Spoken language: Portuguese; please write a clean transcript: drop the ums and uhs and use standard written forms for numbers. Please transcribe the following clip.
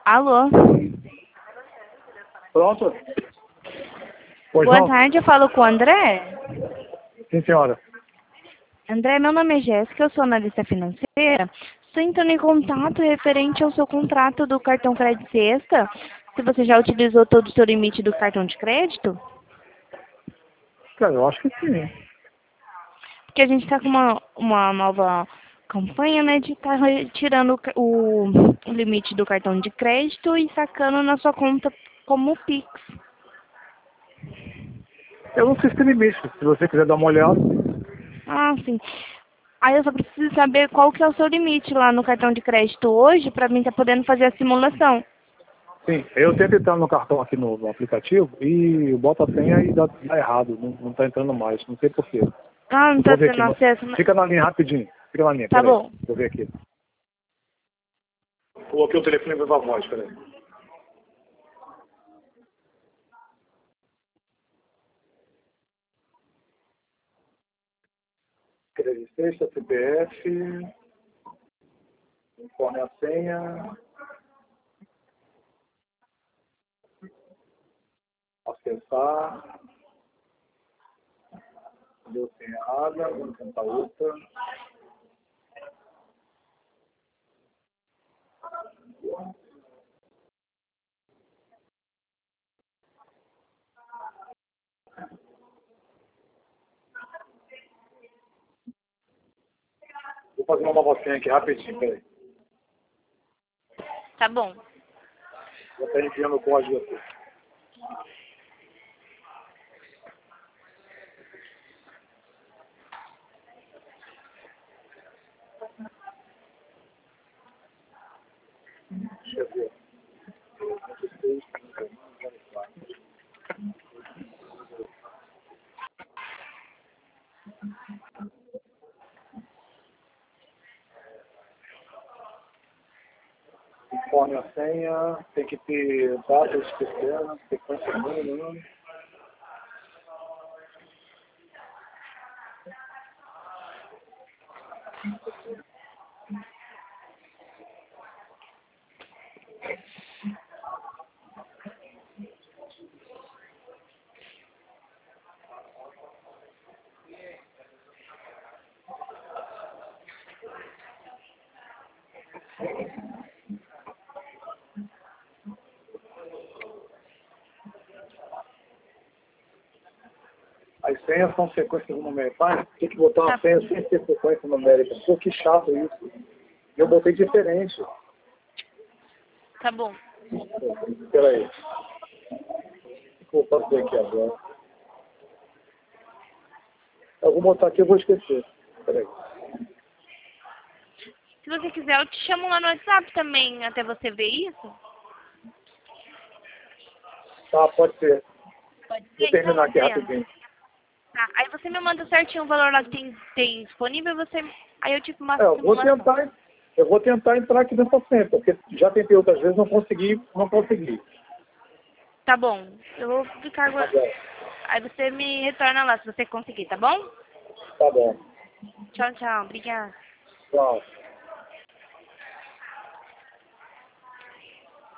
Alô? Pronto? Pois Boa não? tarde, eu falo com o André. Sim, senhora. André, meu nome é Jéssica, eu sou analista financeira. Estou entrando em contato referente ao seu contrato do cartão Crédito Sexta. Se você já utilizou todo o seu limite do cartão de crédito? Cara, eu acho que sim. Porque a gente está com uma nova campanha, né, de estar retirando o limite do cartão de crédito e sacando na sua conta como Pix. Eu não sei se tem limite. Se você quiser dar uma olhada. Ah, sim. Aí eu só preciso saber qual que é o seu limite lá no cartão de crédito hoje para mim estar podendo fazer a simulação. Sim, eu tento entrar no cartão aqui no aplicativo e boto a senha e dá errado. Não tá entrando mais. Não sei porquê. Ah, não Eu tá vou ver aqui. tendo acesso. Fica na linha rapidinho. Fica na linha, Tá peraí. bom. Vou ver aqui. Coloquei o telefone e viva voz, peraí. Crédito Sexta, CPF, informe a senha, acessar, deu senha errada, vamos tentar outra. Vou fazer uma nova senha aqui rapidinho, peraí. Tá bom. Já está enviando o código aqui. Deixa eu ver. Informe a senha, tem que ter data especial, sequência número. As senhas são sequências numéricas. Tem que botar uma senha sem ter sequência numérica. Pô, que chato isso. Eu botei diferente. Tá bom. Espera aí. O que eu vou fazer aqui agora? Eu vou botar aqui, eu vou esquecer. Espera aí. Se você quiser, eu te chamo lá no WhatsApp também, até você ver isso. Tá, pode ser. Pode ser, Vou terminar aqui André. rapidinho. Tá, aí você me manda certinho o valor lá que tem disponível, aí eu te faço É, a simulação. eu vou tentar entrar aqui nessa senha, porque já tentei outras vezes, não consegui. Tá bom, eu vou ficar... Tá bom. Aí você me retorna lá, se você conseguir, tá bom? Tá bom. Tchau, tchau, obrigada. Tchau.